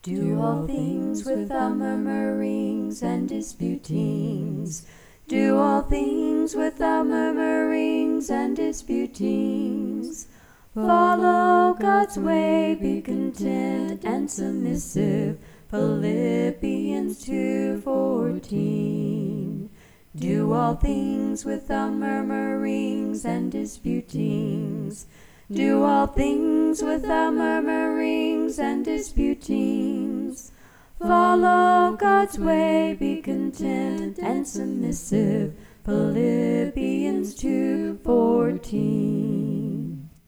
Do all things without murmurings and disputings. Do all things without murmurings and disputings. Follow God's way, be content and submissive. Philippians 2:14. Do all things without murmurings and disputings. Do all things without murmurings and disputings. Follow God's way, be content and submissive. Philippians 2:14.